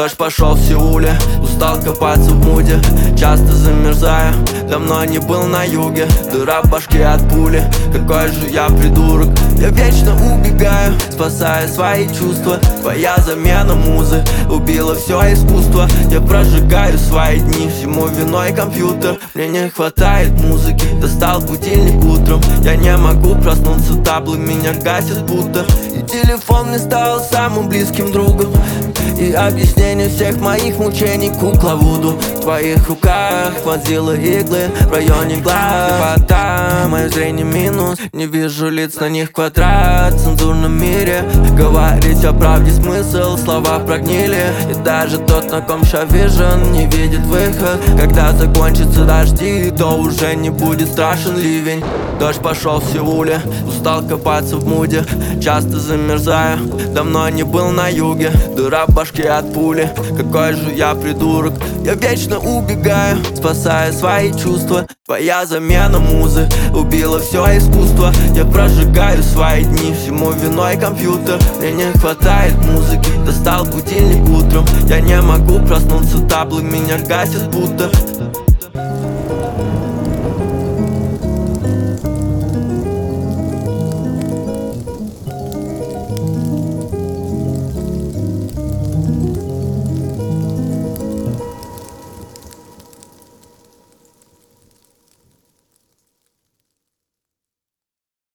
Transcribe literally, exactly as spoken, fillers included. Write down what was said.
Дождь пошел в Сеуле, устал копаться в муде. Часто замерзаю, давно не был на юге. Дыра в башке от пули, какой же я придурок. Я вечно убегаю, спасая свои чувства. Твоя замена музы убила все искусство. Я прожигаю свои дни, всему виной компьютер. Мне не хватает музыки, достал будильник утром. Я не могу проснуться, таблы меня гасят будто. И телефон мне стал самым близким другом. И объяснение всех моих мучений кукла Вуду. В твоих руках вонзила иглы в районе глаз. Вода, мое зрение минус, не вижу лиц, на них квадрат. В цензурном мире говорить о правде смысл, слова прогнили. И даже тот, на ком Vision, не видит выход. Когда закончатся дожди, то уже не будет страшен ливень. Дождь пошел в Сеуле, устал копаться в муде. Часто замерзаю, давно не был на юге. Дыра в башке от пули, какой же я придурок. Я вечно убегаю, спасая свои чувства. Твоя замена музы убила все искусство. Я прожигаю свои дни, всему виной компьютер. Мне не хватает музыки, достал будильник утром. Я не могу проснуться, таблы меня гасят будто.